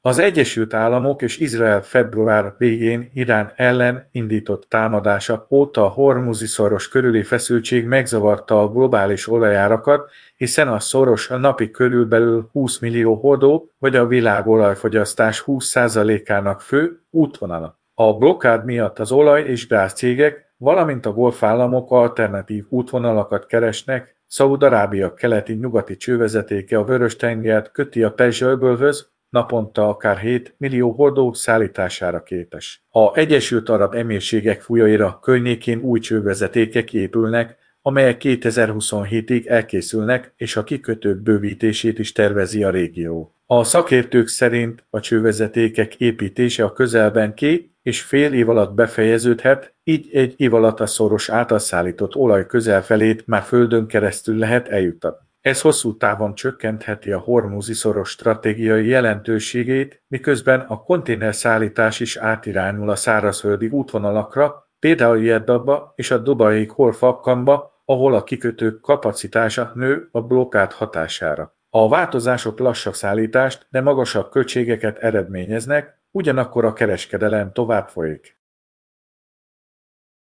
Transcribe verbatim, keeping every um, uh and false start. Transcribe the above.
Az Egyesült Államok és Izrael február végén Irán ellen indított támadása óta a Hormuzi-szoros körüli feszültség megzavarta a globális olajárakat, hiszen a szoros napi körülbelül húsz millió hordó vagy a világ olajfogyasztás húsz százalékának fő útvonala. A blokkád miatt az olaj- és gázcégek, valamint a golfállamok alternatív útvonalakat keresnek. Szaúd-Arábia keleti-nyugati csővezetéke a Vörös-tengert köti a Perzsa-öbölhöz, naponta akár hét millió hordó szállítására képes. A Egyesült Arab Emírségek folyóira környékén új csővezetékek épülnek, amelyek kétezer-huszonhétig elkészülnek, és a kikötők bővítését is tervezi a régió. A szakértők szerint a csővezetékek építése a közelben két és fél év alatt befejeződhet, így egy év alatt a szoros által szállított olaj közelfelét már földön keresztül lehet eljuttatni. Ez hosszú távon csökkentheti a Hormuzi-szoros stratégiai jelentőségét, miközben a konténerszállítás is átirányul a szárazföldi útvonalakra, például Jeddaba és a dubai Khor-Fakkamba, ahol a kikötők kapacitása nő a blokkád hatására. A változások lassabb szállítást, de magasabb költségeket eredményeznek, ugyanakkor a kereskedelem tovább folyik.